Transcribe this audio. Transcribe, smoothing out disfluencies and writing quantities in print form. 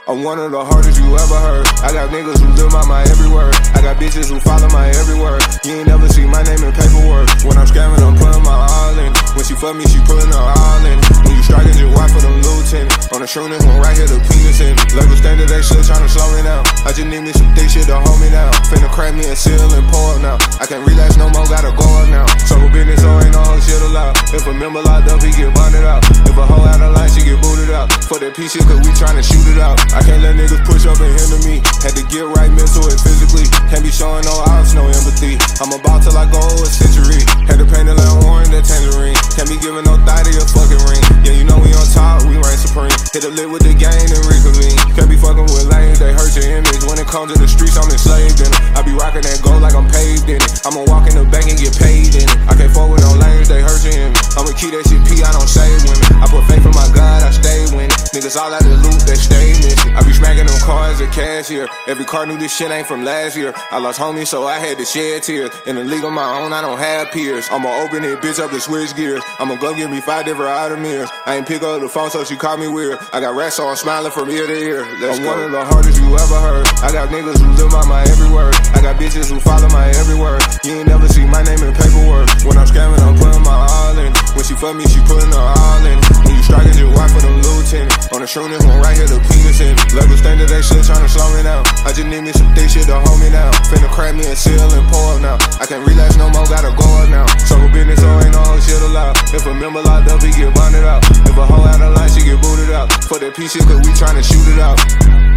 I'm one of the hardest you ever heard. I got niggas who live by my every word. I got bitches who follow my every word. You ain't never see my name in paperwork. When I'm scamming, I'm putting my all in. When she fuck me, she putting her all in. When you striking your wife for them Luton. On the shooting one right here, the penis in. Level standard, they still tryna slow me down. I just need me some thick shit to hold me down. Finna crack me a seal and pour up now. I can't relax no more, gotta go up now. So business, so ain't no whole shit allowed. If a member locked up, he get bonded out. If a hoe out of line, she get booted out. For that piece shit, cause we tryna shoot it out. I can't let niggas push up and hinder me. Had to get right mental and physically. Can't be showing no ops, no empathy. I'm about till I go a century. Had to paint a little orange, that tangerine. Can't be giving no thigh to your fucking ring. Yeah, you know we on top, we reign supreme. Hit a lid with the gang and reconvene. Can't be fucking with lanes, they hurt your image. When it comes to the streets, I'm enslaved in it. I be rocking that gold like I'm paved in it. I'ma walk in the bank and get paid in it. I can't fuck with no lanes, they hurt your image. I'ma keep that shit P, I don't save women. I put faith in my God, I stay winning. Niggas all out the loot, they stay missing. I be smacking them cars at cashier. Every car knew this shit ain't from last year. I lost homies, so I had to shed tears. In a league of my own, I don't have peers. I'ma open it, bitch, up to switch gears. I'ma go give me 5 different items. I ain't pick up the phone, so she called me weird. I got rats, so I'm smiling from ear to ear. I'm one of the hardest you ever heard. I got niggas who live by my every word. I got bitches who follow my every word. You ain't never see my name in paperwork. When I'm scamming, I'm putting my all in. When she fuck me, she putting her all in. When you striking your wife for them Luton. On the shooting one right here, the penis in. Level standard, they still tryna slow me down. I just need me some thick shit to hold me down. Finna crack me a seal and pour up now. I can't relax no more, gotta go up now. So business, so ain't no whole shit allowed. If a member locked up, he get bonded out. If a hoe out of line, she get booted out. For that piece shit, cause we tryna shoot it out.